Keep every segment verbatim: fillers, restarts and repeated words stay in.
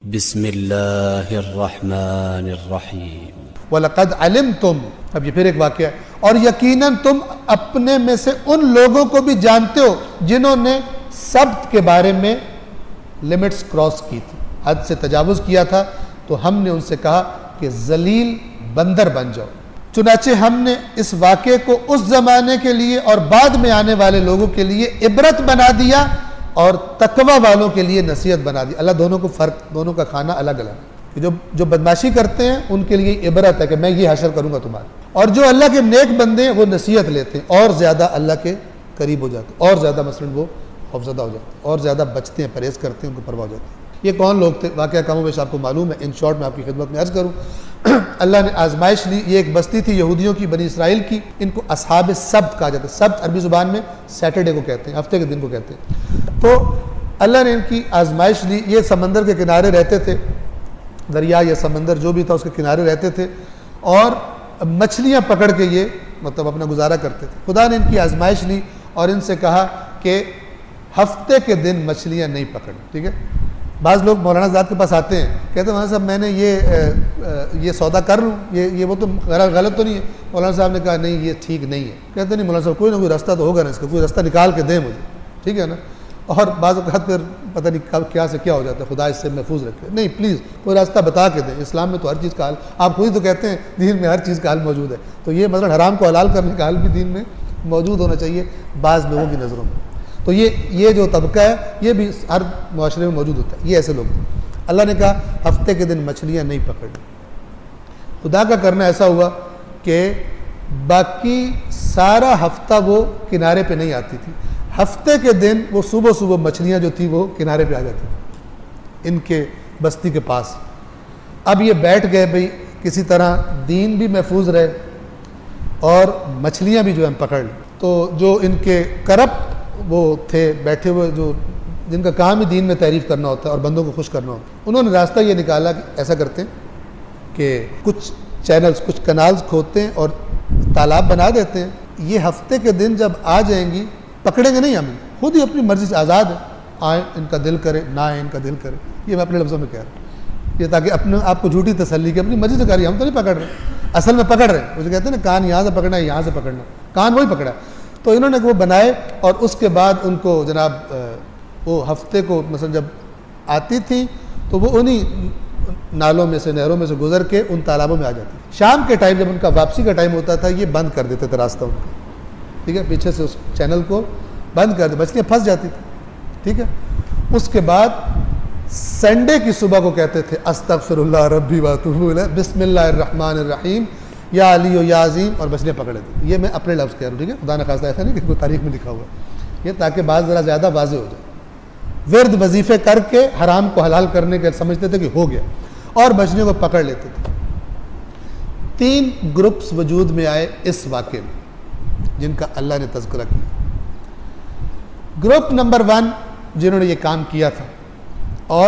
بسم اللہ الرحمن الرحیم وَلَقَدْ عَلِمْتُمْ، اب یہ پھر ایک واقعہ ہے، اور یقیناً تم اپنے میں سے ان لوگوں کو بھی جانتے ہو جنہوں نے سبت کے بارے میں لمٹس کراس کی تھی، حد سے تجاوز کیا تھا، تو ہم نے ان سے کہا کہ ذلیل بندر بن جاؤ۔ چنانچہ ہم نے اس واقعے کو اس زمانے کے لیے اور بعد میں آنے والے لوگوں کے لیے عبرت بنا دیا اور تقوی والوں کے لیے نصیحت بنا دی۔ اللہ دونوں کو فرق، دونوں کا کھانا الگ الگ ہے۔ جو جو بدماشی کرتے ہیں ان کے لیے عبرت ہے کہ میں یہ حشر کروں گا تمہارے، اور جو اللہ کے نیک بندے ہیں وہ نصیحت لیتے ہیں اور زیادہ اللہ کے قریب ہو جاتے ہیں، اور زیادہ مثلا وہ خوفزدہ ہو جاتے ہیں، اور زیادہ بچتے ہیں، پرہیز کرتے ہیں، ان کو پرواہ ہو جاتی ہے۔ یہ کون لوگ تھے؟ واقعہ کم و بیش آپ کو معلوم ہے، ان شارٹ میں آپ کی خدمت میں عرض کروں۔ اللہ نے آزمائش لی، یہ ایک بستی تھی یہودیوں کی، بنی اسرائیل کی، ان کو اصحاب سبت کہا جاتا ہے۔ سبت عربی زبان میں سیٹرڈے کو کہتے ہیں، ہفتے کے دن کو کہتے ہیں۔ تو اللہ نے ان کی آزمائش لی، یہ سمندر کے کنارے رہتے تھے، دریا یا سمندر جو بھی تھا اس کے کنارے رہتے تھے، اور مچھلیاں پکڑ کے یہ مطلب اپنا گزارا کرتے تھے۔ خدا نے ان کی آزمائش لی اور ان سے کہا کہ ہفتے کے دن مچھلیاں نہیں پکڑ، ٹھیک ہے۔ بعض لوگ مولانا صاحب کے پاس آتے ہیں، کہتے ہیں مولانا صاحب میں نے یہ یہ سودا کر لوں، یہ یہ وہ تو غلط تو نہیں ہے؟ مولانا صاحب نے کہا نہیں یہ ٹھیک نہیں ہے۔ کہتے نہیں مولانا صاحب کوئی نہ کوئی راستہ تو ہوگا نا، اس کا کوئی راستہ نکال کے دیں مجھے، ٹھیک ہے نا۔ اور بعض اوقات پھر پتہ نہیں کب کیا سے کیا ہو جاتا ہے، خدا اس سے محفوظ رکھے۔ نہیں پلیز کوئی راستہ بتا کے دیں، اسلام میں تو ہر چیز کا حل، آپ خود ہی تو کہتے ہیں دین میں ہر چیز کا حل موجود ہے، تو یہ مثلا حرام کو حلال کرنے کا حل بھی دین میں موجود ہونا چاہیے بعض لوگوں کی نظروں میں۔ تو یہ یہ جو طبقہ ہے یہ بھی ہر معاشرے میں موجود ہوتا ہے، یہ ایسے لوگ تھے۔ اللہ نے کہا ہفتے کے دن مچھلیاں نہیں پکڑنی۔ خدا کا کرنا ایسا ہوا کہ باقی سارا ہفتہ وہ کنارے پہ نہیں آتی تھی، ہفتے کے دن وہ صبح صبح مچھلیاں جو تھی وہ کنارے پہ آ جاتی تھی ان کے بستی کے پاس۔ اب یہ بیٹھ گئے بھئی کسی طرح دین بھی محفوظ رہے اور مچھلیاں بھی جو ہم پکڑ لیں۔ تو جو ان کے کرپٹ وہ تھے بیٹھے ہوئے، جو جن کا کام ہی دین میں تعریف کرنا ہوتا ہے اور بندوں کو خوش کرنا ہوتا ہے، انہوں نے راستہ یہ نکالا کہ ایسا کرتے ہیں کہ کچھ چینلز، کچھ کنالز کھودتے ہیں اور تالاب بنا دیتے ہیں۔ یہ ہفتے کے دن جب آ جائیں گی پکڑیں گے نہیں، ہمیں خود ہی اپنی مرضی سے آزاد ہے، آئیں ان کا دل کرے نہ آئیں ان کا دل کرے۔ یہ میں اپنے لفظوں میں کہہ رہا ہوں، یہ تاکہ اپنے آپ کو جھوٹی تسلی کہ اپنی مرضی سے کر رہی، ہم تو نہیں پکڑ رہے، اصل میں پکڑ رہے ہیں۔ مجھے کہتے ہیں نا کان یہاں سے پکڑنا ہے، یہاں سے پکڑنا، کان وہی پکڑا۔ تو انہوں نے وہ بنائے اور اس کے بعد ان کو جناب وہ ہفتے کو مثلا جب آتی تھی تو وہ انہی نالوں میں سے، نہروں میں سے گزر کے ان تالابوں میں آ جاتی تھی۔ شام کے ٹائم جب ان کا واپسی کا ٹائم ہوتا تھا یہ بند کر دیتے تھے راستہ ان کا، ٹھیک ہے، پیچھے سے اس چینل کو بند کر دے، مچھلیاں پھنس جاتی تھی، ٹھیک ہے۔ اس کے بعد سنڈے کی صبح کو کہتے تھے استغفر اللہ ربی واتوب الیہ، بسم اللہ الرحمن الرحیم، یا علی و یا عظیم، اور مچھلیاں پکڑے تھے۔ یہ میں اپنے لفظ کہہ رہا ہوں، ٹھیک ہے، خدا نہ خواستہ ایسا نہیں کہ کوئی تاریخ میں لکھا ہوا ہے، یہ تاکہ بعض ذرا زیادہ واضح ہو جائے۔ ورد وظیفے کر کے حرام کو حلال کرنے کے سمجھتے تھے کہ ہو گیا، اور مچھلیوں کو پکڑ لیتے تھے۔ تین گروپس وجود میں آئے اس واقعے میں جن کا اللہ نے تذکرہ کیا۔ گروپ نمبر ون جنہوں نے یہ کام کیا تھا اور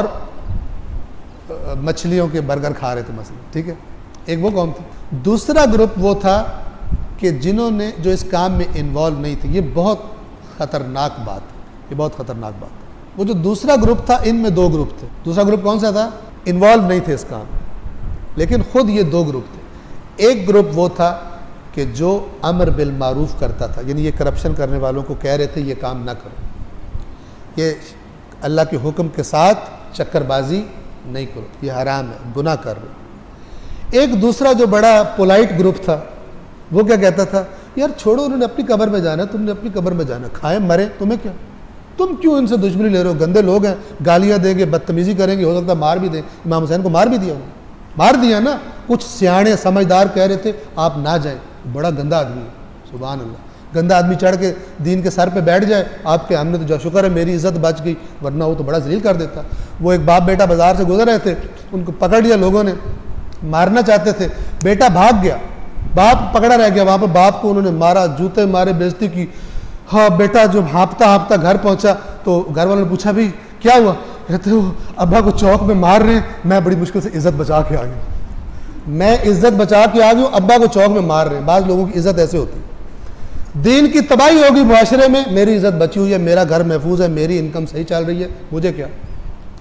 مچھلیوں کے برگر کھا رہے تھے مثلا، ٹھیک ہے، ایک وہ قوم تھی۔ دوسرا گروپ وہ تھا کہ جنہوں نے جو اس کام میں انوالو نہیں تھے۔ یہ بہت خطرناک بات ہے، یہ بہت خطرناک بات ہے۔ وہ جو دوسرا گروپ تھا، ان میں دو گروپ تھے۔ دوسرا گروپ کون سا تھا؟ انوالو نہیں تھے اس کام میں، لیکن خود یہ دو گروپ تھے۔ ایک گروپ وہ تھا کہ جو امر بالمعروف کرتا تھا، یعنی یہ کرپشن کرنے والوں کو کہہ رہے تھے یہ کام نہ کرو، یہ اللہ کے حکم کے ساتھ چکر بازی نہیں کرو، یہ حرام ہے، گناہ کر رہے۔ ایک دوسرا جو بڑا پولائٹ گروپ تھا وہ کیا کہتا تھا؟ یار چھوڑو، انہوں نے اپنی قبر میں جانا ہے، تم نے اپنی قبر میں جانا ہے، کھائیں مریں، تمہیں کیا، تم کیوں ان سے دشمنی لے رہے ہو؟ گندے لوگ ہیں، گالیاں دیں گے، بدتمیزی کریں گے، ہو سکتا ہے مار بھی دیں۔ امام حسین کو مار بھی دیا، انہوں نے مار دیا نا۔ کچھ سیانے سمجھدار کہہ رہے تھے آپ نہ جائیں، بڑا گندا آدمی ہے، سبحان اللہ، گندا آدمی چڑھ کے دین کے سر پہ بیٹھ جائے آپ کے، ہم نے تو جو شکر ہے میری عزت بچ گئی، ورنہ وہ تو بڑا ذلیل کر دیتا۔ وہ ایک باپ بیٹا بازار سے گزر رہے تھے، ان کو پکڑ لیا لوگوں نے، مارنا چاہتے تھے، بیٹا بھاگ گیا، باپ پکڑا رہ گیا وہاں پہ، باپ کو انہوں نے مارا، جوتے مارے، بےزتی کی۔ ہاں بیٹا جب ہانپتا ہانپتا گھر پہنچا تو گھر والوں نے پوچھا بھی کیا ہوا؟ کہتے ہو ابا کو چوک میں مار رہے ہیں، میں بڑی مشکل سے عزت بچا کے آ گیا، میں عزت بچا کے آ گئی ہوں، ابا کو چوک میں مار رہے ہیں۔ بعض لوگوں کی عزت ایسے ہوتی ہے، دین کی تباہی ہوگی معاشرے میں، میری عزت بچی ہوئی ہے، میرا گھر محفوظ ہے، میری انکم صحیح چل رہی ہے، مجھے کیا،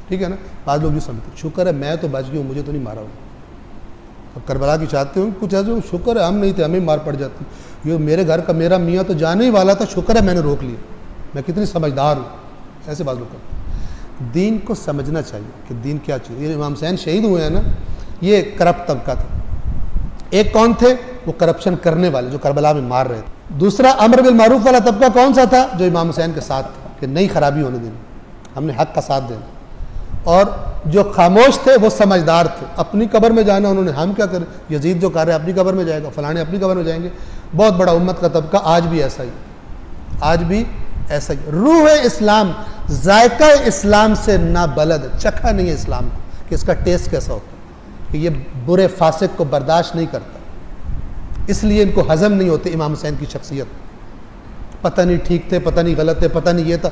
ٹھیک ہے نا. بعض لوگ یہ سمجھتے شکر ہے میں تو بچ گیا ہوں, مجھے تو نہیں مارا ہوں. اب کربلا کی چاہتے ہوں کچھ ایسے شکر ہے ہم نہیں تھے, ہمیں مار پڑ جاتی. یہ میرے گھر کا میرا میاں تو جانے ہی والا تھا, شکر ہے میں نے روک لیا, میں کتنی سمجھدار ہوں. ایسے بعض لوگ کرتے ہیں. دین کو سمجھنا چاہیے کہ دین کیا چیز. یہ امام حسین شہید ہوئے ہیں نا, یہ کرپٹ طبقہ تھا. ایک کون تھے؟ وہ کرپشن کرنے والے جو کربلا میں مار رہے تھے. دوسرا امر بالمعروف والا طبقہ کون سا تھا؟ جو امام حسین کے ساتھ تھا کہ نہیں خرابی ہونے دینی, ہم نے حق کا ساتھ دینا. اور جو خاموش تھے وہ سمجھدار تھے. اپنی قبر میں جانا انہوں نے, ہم کیا کریں, یزید جو کر رہے ہیں اپنی قبر میں جائے گا, فلانے اپنی قبر میں جائیں گے. بہت بڑا امت کا طبقہ آج بھی ایسا ہی, آج بھی ایسا ہی. روح اسلام, ذائقہ اسلام سے نابلد, چکھا نہیں ہے اسلام کو کہ اس کا ٹیسٹ کیسا ہوتا ہے, کہ یہ برے فاسق کو برداشت نہیں کرتا, اس لیے ان کو ہضم نہیں ہوتے امام حسین کی شخصیت. پتہ نہیں ٹھیک تھے, پتہ نہیں غلط تھے, پتہ نہیں یہ تھا.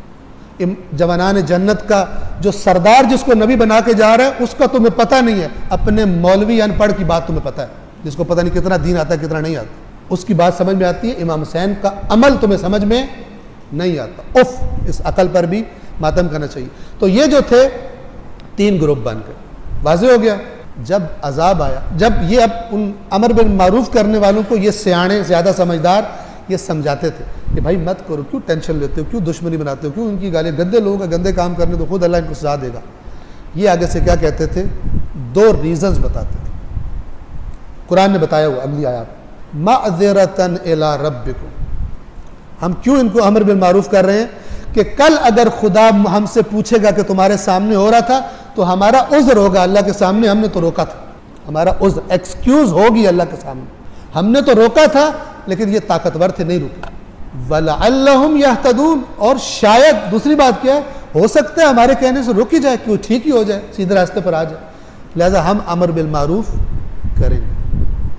جوانان جنت کا جو سردار جس کو نبی بنا کے جا رہا ہے اس کا تمہیں پتہ نہیں ہے, اپنے مولوی ان پڑھ کی بات تمہیں پتہ ہے, جس کو پتہ نہیں کتنا دین آتا ہے کتنا نہیں آتا, اس کی بات سمجھ میں آتی ہے. امام حسین کا عمل تمہیں سمجھ میں نہیں آتا. اف, اس عقل پر بھی ماتم کرنا چاہیے. تو یہ جو تھے تین گروپ بن گئے. واضح ہو گیا. جب عذاب آیا, جب یہ اب ان امر بالمعروف کرنے والوں کو یہ سیانے زیادہ سمجھدار یہ سمجھاتے تھے کہ بھائی مت کرو, کیوں ٹینشن لیتے ہو, کیوں دشمنی بناتے ہو, کیوں ان کی گالیں, گندے لوگوں کا گندے کام کرنے تو خود اللہ ان کو سزا دے گا. یہ آگے سے کیا کہتے تھے, دو ریزنز بتاتے تھے. قرآن نے بتایا ہوا اگلی آیات, معذرتاً الی ربکم, ہم کیوں ان کو امر بالمعروف کر رہے ہیں کہ کل اگر خدا ہم سے پوچھے گا کہ تمہارے سامنے ہو رہا تھا تو ہمارا عذر ہوگا اللہ کے سامنے, ہم نے تو روکا تھا. ہمارا عذر, ایکسکیوز ہوگی اللہ کے سامنے, ہم نے تو روکا تھا لیکن یہ طاقتور تھے نہیں روکا. وَلَعَلَّهُمْ يَهْتَدُونَ, اور شاید دوسری بات کیا ہے, ہو سکتا ہے ہمارے کہنے سے رک ہی جائے, کیوں ٹھیک ہی ہو جائے, سیدھے راستے پر آ جائے, لہذا ہم امر بالمعروف کریں گے.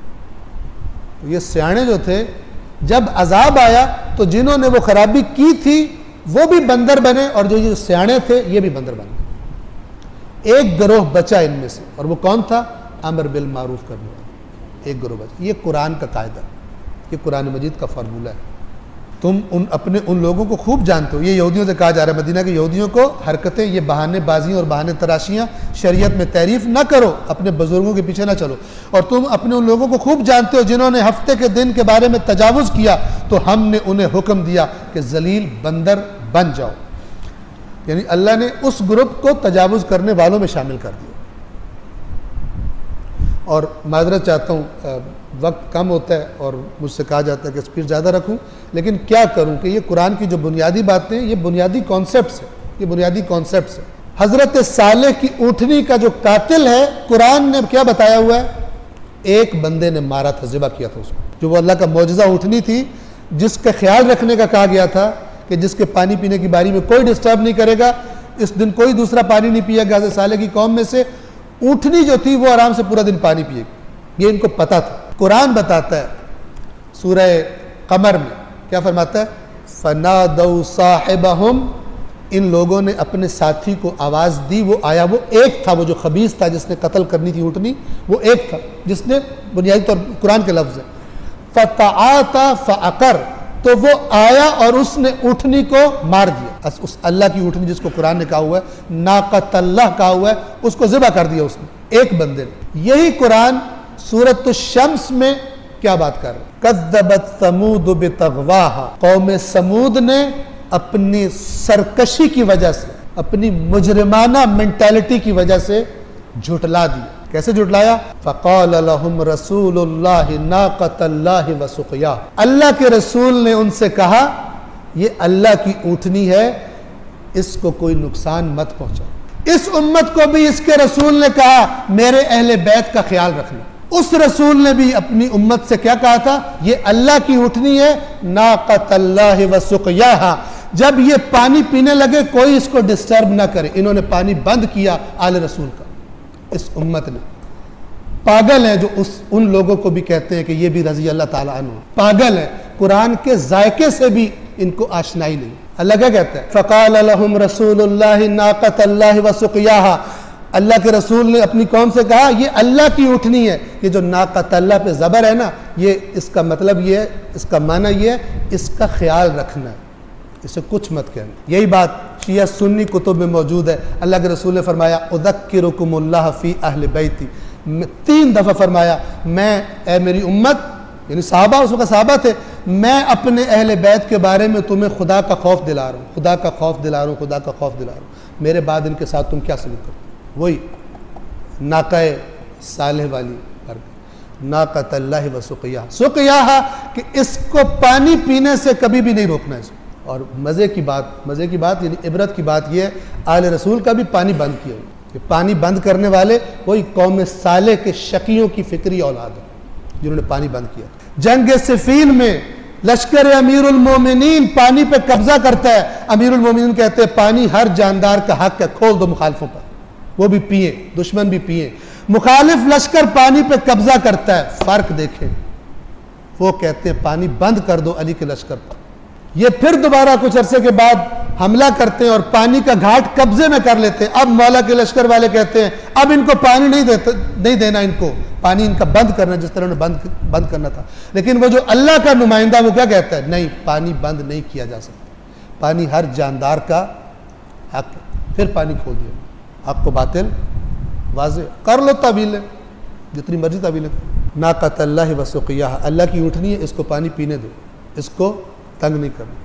تو یہ سیانے جو تھے جب عذاب آیا تو جنہوں نے وہ خرابی کی تھی وہ بھی بندر بنے, اور جو یہ سیانے تھے یہ بھی بندر بنے. ایک گروہ بچا ان میں سے, اور وہ کون تھا؟ امر بالمعروف کرنے والا ایک گروہ بچا. یہ قرآن کا قاعدہ, یہ قرآن مجید کا فارمولہ ہے. تم ان اپنے ان لوگوں کو خوب جانتے ہو. یہ یہودیوں سے کہا جا رہا ہے, مدینہ کے یہودیوں کو حرکتیں, یہ بہانے بازیاں اور بہانے تراشیاں شریعت میں تعریف نہ کرو, اپنے بزرگوں کے پیچھے نہ چلو. اور تم اپنے ان لوگوں کو خوب جانتے ہو جنہوں نے ہفتے کے دن کے بارے میں تجاوز کیا, تو ہم نے انہیں حکم دیا کہ ذلیل بندر بن جاؤ. یعنی اللہ نے اس گروپ کو تجاوز کرنے والوں میں شامل کر دیا. اور معذرت چاہتا ہوں, وقت کم ہوتا ہے اور مجھ سے کہا جاتا ہے کہ اسپیڈ زیادہ رکھوں, لیکن کیا کروں کہ یہ قرآن کی جو بنیادی باتیں, یہ بنیادی کانسیپٹس ہیں, یہ بنیادی کانسیپٹس ہیں. حضرت صالح کی اونٹنی کا جو قاتل ہے, قرآن نے کیا بتایا ہوا ہے, ایک بندے نے مارا تھا, ذبح کیا تھا اس کو, جو وہ اللہ کا معجزہ اونٹنی تھی, جس کا خیال رکھنے کا کہا گیا تھا کہ جس کے پانی پینے کی باری میں کوئی ڈسٹرب نہیں کرے گا, اس دن کوئی دوسرا پانی نہیں پیا گا. حضرت صالح کی قوم میں سے اونٹنی جو تھی وہ آرام سے پورا دن پانی پیے گی, یہ ان کو پتا تھا. قرآن بتاتا ہے سورہ قمر میں, کیا فرماتا ہے, فَنَادَوْا صَاحِبَهُمْ, ان لوگوں نے اپنے ساتھی کو آواز دی. وہ آیا, وہ ایک تھا, وہ جو خبیث تھا جس نے قتل کرنی تھی اونٹنی, وہ ایک تھا جس نے, بنیادی طور پر قرآن کے لفظ ہے, فَتَعَاطَى فَعَقَرَ, تو وہ آیا اور اس نے اونٹنی کو مار دیا. اس اللہ کی اونٹنی جس کو قرآن نے کہا ہوا ہے, ناقۃ اللہ کہا ہوا ہے, اس کو ذبح کر دیا اس نے, ایک بندے نے. یہی قرآن سورۃ الشمس میں کیا بات کر رہا ہے, کذبت ثمود بطغواہا, قوم سمود نے اپنی سرکشی کی وجہ سے, اپنی مجرمانہ مینٹیلٹی کی وجہ سے جھٹلا دی. کیسے جھٹلایا؟ فقال لهم رسول اللہ ناقۃ اللہ وسقیاہ, اللہ کے رسول نے ان سے کہا یہ اللہ کی اونٹنی ہے, اس کو کوئی نقصان مت پہنچا. اس امت کو بھی اس کے رسول نے کہا میرے اہل بیت کا خیال رکھنا. اس رسول نے بھی اپنی امت سے کیا کہا تھا, یہ اللہ کی اونٹنی ہے, ناقۃ اللہ وسقیاہا, جب یہ پانی پینے لگے کوئی اس کو ڈسٹرب نہ کرے. انہوں نے پانی بند کیا آل رسول کا, اس امت نے. پاگل ہے جو اس ان لوگوں کو بھی کہتے ہیں کہ یہ بھی رضی اللہ تعالیٰ عنہ, پاگل ہے, قرآن کے ذائقے سے بھی ان کو آشنائی نہیں. اللہ کیا کہتا ہے, فقال لهم رسول اللہ ناقۃ اللہ وسقیاہا, اللہ کے رسول نے اپنی قوم سے کہا یہ اللہ کی اونٹنی ہے. یہ جو ناقۃ اللہ پہ زبر ہے نا, یہ اس کا مطلب یہ ہے, اس کا معنی یہ ہے اس کا خیال رکھنا ہے, اسے کچھ مت کہنا. یہی بات شیعہ سنی کتب میں موجود ہے. اللہ کے رسول نے فرمایا اذکرکم اللہ فی اہل بیتی، تین دفعہ فرمایا میں اے میری امت، یعنی صحابہ، اس وقت صحابہ تھے، میں اپنے اہل بیت کے بارے میں تمہیں خدا کا خوف دلا رہا ہوں، خدا کا خوف دلا رہا ہوں، خدا کا خوف دلا رہا ہوں. میرے بعد ان کے ساتھ تم کیا سلوک کرتے؟ وہی ناقہ صالح والی ناقۃ اللہ و سقیاہ، سقیاہ کہ اس کو پانی پینے سے کبھی بھی نہیں روکنا ہے. اور مزے کی بات مزے کی بات یعنی عبرت کی بات یہ ہے، آل رسول کا بھی پانی بند کیا ہوا. کہ پانی بند کرنے والے وہی قوم صالح کے شقیوں کی فکری اولاد ہے جنہوں نے پانی بند کیا. جنگ صفین میں لشکر امیر المومنین پانی پہ قبضہ کرتا ہے. امیر المومنین کہتے ہیں پانی ہر جاندار کا حق ہے، کھول دو مخالفوں پر، وہ بھی پئیں، دشمن بھی پئیں. مخالف لشکر پانی پہ قبضہ کرتا ہے، فرق دیکھیں، وہ کہتے ہیں پانی بند کر دو علی کے لشکر پر. یہ پھر دوبارہ کچھ عرصے کے بعد حملہ کرتے ہیں اور پانی کا گھاٹ قبضے میں کر لیتے ہیں. اب مولا کے لشکر والے کہتے ہیں اب ان کو پانی نہیں دیتا نہیں دینا، ان کو پانی ان کا بند کرنا جس طرح انہیں بند بند کرنا تھا. لیکن وہ جو اللہ کا نمائندہ وہ کیا کہتا ہے؟ نہیں، پانی بند نہیں کیا جا سکتا، پانی ہر جاندار کا حق ہے. پھر پانی کھول دیا. حق کو باطل واضح کر لو، تعویلیں جتنی مرضی تعویلیں. ناقۃ اللہ و سقیاہ، اللہ کی اونٹنی ہے، اس کو پانی پینے دو، اس کو تنگ نہیں کرنا.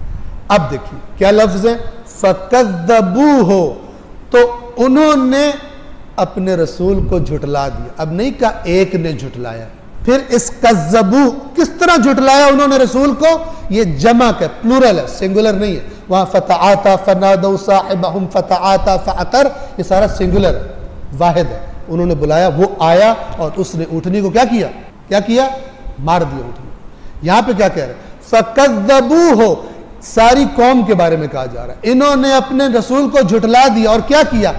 اب دیکھیے کیا لفظ ہے، فَكَذَّبُوهُ، تو انہوں نے اپنے رسول کو جھٹلا دیا. اب نہیں کہا ایک نے جھٹلایا. پھر اس کذبو کس طرح جھٹلایا انہوں نے رسول کو؟ یہ جمع کا پلورل ہے، سنگولر نہیں ہے. وہاں فَتَعَاتَا فَنَادَوْا صَاحِبَهُمْ فَتَعَاتَا فَعَقَرَ، یہ سارا سنگولر ہے، واحد ہے. انہوں نے بلایا، وہ آیا اور اس نے اونٹنی کو کیا کیا کیا کیا مار دیا اونٹنی. یہاں پہ کیا کہہ رہے ہیں؟ فَكَذَّبُوهُ، ساری قوم کے بارے میں کہا جا رہا ہے انہوں نے اپنے رسول کو جھٹلا دیا اور کیا کیا؟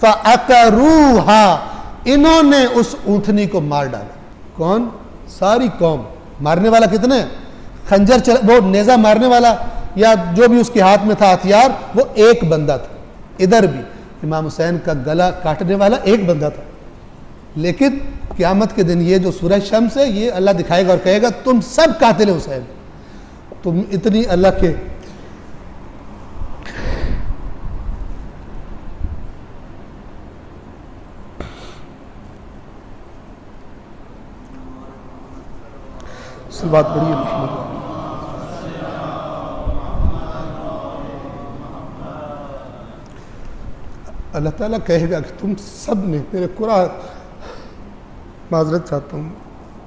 فَعَقَرُوهَا، انہوں نے اس اونٹنی کو مار ڈالا. کون؟ ساری قوم. مارنے والا کتنے؟ خنجر چل... وہ نیزہ مارنے والا یا جو بھی اس کے ہاتھ میں تھا ہتھیار، وہ ایک بندہ تھا. ادھر بھی امام حسین کا گلا کاٹنے والا ایک بندہ تھا. لیکن قیامت کے دن یہ جو سورہ شمس ہے، یہ اللہ دکھائے گا اور کہے گا تم سب قاتل حسین، تم اتنی اللہ کے بات بڑی ہے. اللہ تعالیٰ کہے گا کہ تم سب نے میرے قرآن، معذرت چاہتا ہوں،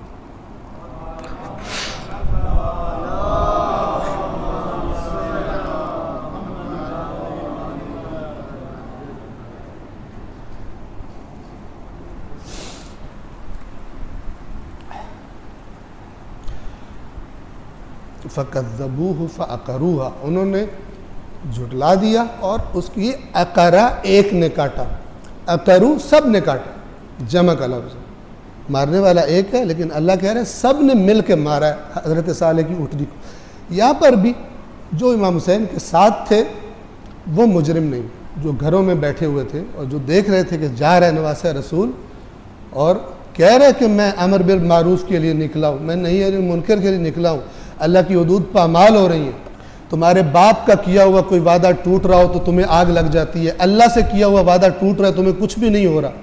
فَكَذَّبُوهُ فَعَقَرُوهَا، انہوں نے جھٹلا دیا اور اس کی اقرا ایک نے کاٹا، اقرو سب نے کاٹا، جمع کا لفظ. مارنے والا ایک ہے لیکن اللہ کہہ رہے ہیں سب نے مل کے مارا ہے حضرت صالح کی اونٹنی کو. یہاں پر بھی جو امام حسین کے ساتھ تھے وہ مجرم نہیں، جو گھروں میں بیٹھے ہوئے تھے اور جو دیکھ رہے تھے کہ جا رہے نواسہ رسول اور کہہ رہے کہ میں امر بالمعروف کے لیے نکلا ہوں، میں نہیں منکر کے لیے نکلا ہوں، اللہ کی حدود پامال ہو رہی ہیں. تمہارے باپ کا کیا ہوا کوئی وعدہ ٹوٹ رہا ہو تو تمہیں آگ لگ جاتی ہے، اللہ سے کیا ہوا وعدہ ٹوٹ رہا ہے تمہیں کچھ بھی نہیں ہو رہا.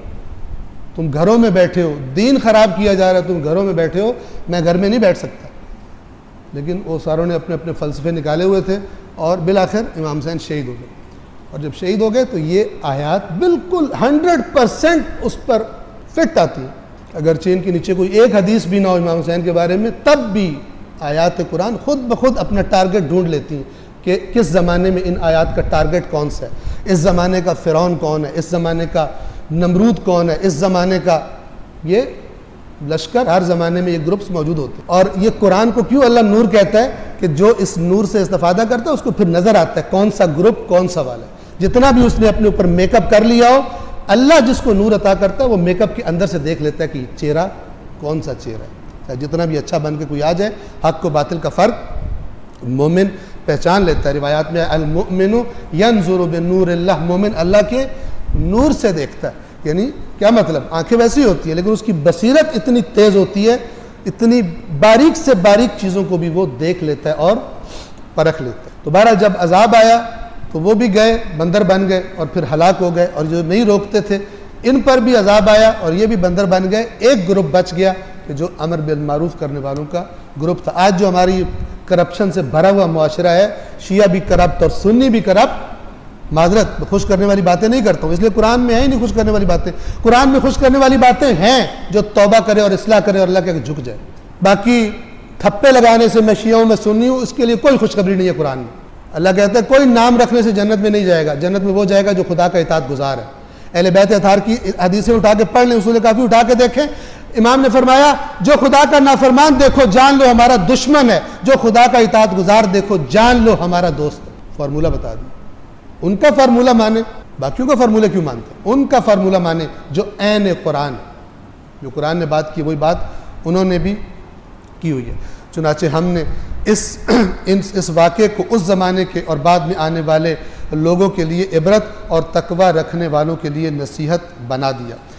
تم گھروں میں بیٹھے ہو، دین خراب کیا جا رہا ہے، تم گھروں میں بیٹھے ہو، میں گھر میں نہیں بیٹھ سکتا. لیکن وہ ساروں نے اپنے اپنے فلسفے نکالے ہوئے تھے اور بالآخر امام حسین شہید ہو گئے. اور جب شہید ہو گئے تو یہ آیات بالکل ہنڈریڈ پرسینٹ اس پر فٹ آتی ہیں. اگرچہ ان کے نیچے کوئی ایک حدیث بھی نہ ہو امام حسین کے بارے میں، تب بھی آیات قرآن خود بخود اپنا ٹارگٹ ڈھونڈ لیتی ہیں کہ کس زمانے میں ان آیات کا ٹارگٹ کون سا ہے، اس زمانے کا فرعون کون ہے، اس زمانے کا نمرود کون ہے، اس زمانے کا یہ لشکر. ہر زمانے میں یہ گروپس موجود ہوتے ہیں. اور یہ قرآن کو کیوں اللہ نور کہتا ہے کہ جو اس نور سے استفادہ کرتا ہے اس کو پھر نظر آتا ہے کون سا گروپ کون سا والا ہے. جتنا بھی اس نے اپنے اوپر میک اپ کر لیا ہو، اللہ جس کو نور عطا کرتا ہے وہ میک اپ کے اندر سے دیکھ لیتا ہے کہ چہرہ کون سا چہرہ ہے. جتنا بھی اچھا بن کے کوئی آ جائے، حق و باطل کا فرق مومن پہچان لیتا ہے. روایات میں المؤمن ینظر بنور اللہ، مومن اللہ کے نور سے دیکھتا ہے. یعنی کیا مطلب؟ آنکھیں ویسی ہوتی ہیں لیکن اس کی بصیرت اتنی تیز ہوتی ہے، اتنی باریک سے باریک چیزوں کو بھی وہ دیکھ لیتا ہے اور پرکھ لیتا ہے. تو بہرحال جب عذاب آیا تو وہ بھی گئے بندر بن گئے اور پھر ہلاک ہو گئے، اور جو نہیں روکتے تھے ان پر بھی عذاب آیا اور یہ بھی بندر بن گئے۔ ایک گروپ بچ گیا کہ جو امر بالمعروف کرنے والوں کا گروپ تھا۔ آج جو ہماری کرپشن سے بھرا ہوا معاشرہ ہے، شیعہ بھی کرپٹ اور سنی بھی کرپٹ، معذرت خوش کرنے والی باتیں نہیں کرتا ہوں، اس لیے قرآن میں ہے ہی نہیں خوش کرنے والی باتیں۔ قرآن میں خوش کرنے والی باتیں ہیں، جو توبہ کرے اور اصلاح کرے اور اللہ کے آگے جھک جائے۔ باقی تھپے لگانے سے میں شیعہ ہوں میں سنی ہوں، اس کے لیے کوئی خوشخبری نہیں ہے قرآن میں۔ اللہ کہتا ہے کوئی نام رکھنے سے جنت میں نہیں جائے گا، جنت میں وہ جائے گا جو خدا کا اطاعت گزار ہے۔ اہل بیت اطہار کی حدیثیں اٹھا کے پڑھ لیں، اصول کافی اٹھا کے دیکھیں، امام نے فرمایا جو خدا کا نافرمان دیکھو جان لو ہمارا دشمن ہے، جو خدا کا اطاعت گزار دیکھو جان لو ہمارا دوست ہے۔ فارمولہ بتا دیں، ان کا فارمولہ مانے، باقیوں کا فارمولہ کیوں مانتے ہیں؟ ان کا فارمولہ مانے جو عین قرآن ہے، جو قرآن نے بات کی وہی بات انہوں نے بھی کی ہوئی ہے۔ چنانچہ ہم نے اس اس واقعے کو اس زمانے کے اور بعد میں آنے والے لوگوں کے لیے عبرت اور تقوی رکھنے والوں کے لیے نصیحت بنا دیا۔